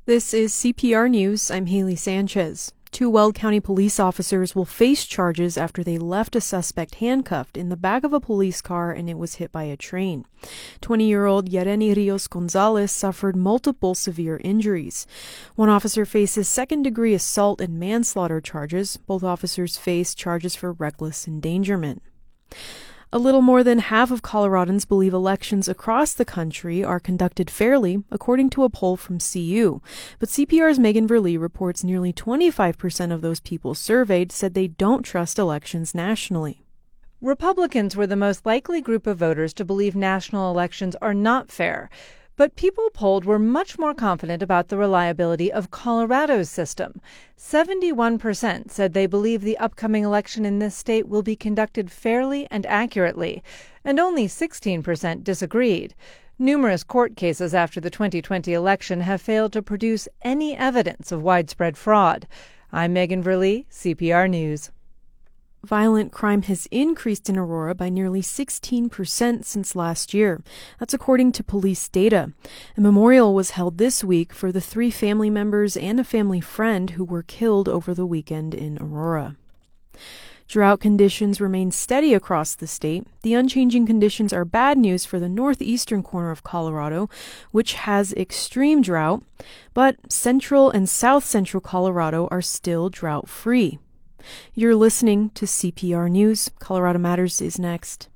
This is CPR News. I'm Haley Sanchez. Two Weld County police officers will face charges after they left a suspect handcuffed in the back of a police car and it was hit by a train. 20-year-old Yareni Rios Gonzalez suffered multiple severe injuries. One officer faces second-degree assault and manslaughter charges. Both officers face charges for reckless endangerment. A little more than half of Coloradans believe elections across the country are conducted fairly, according to a poll from CU. But CPR's Megan Verlee reports nearly 25% of those people surveyed said they don't trust elections nationally. Republicans were the most likely group of voters to believe national elections are not fair. But people polled were much more confident about the reliability of Colorado's system. 71% said they believe the upcoming election in this state will be conducted fairly and accurately, and only 16% disagreed. Numerous court cases after the 2020 election have failed to produce any evidence of widespread fraud. I'm Megan Verlee, CPR News. Violent crime has increased in Aurora by nearly 16% since last year. That's according to police data. A memorial was held this week for the 3 family members and a family friend who were killed over the weekend in Aurora. Drought conditions remain steady across the state. The unchanging conditions are bad news for the northeastern corner of Colorado, which has extreme drought, but central and south central Colorado are still drought-free. You're listening to CPR News. Colorado Matters is next.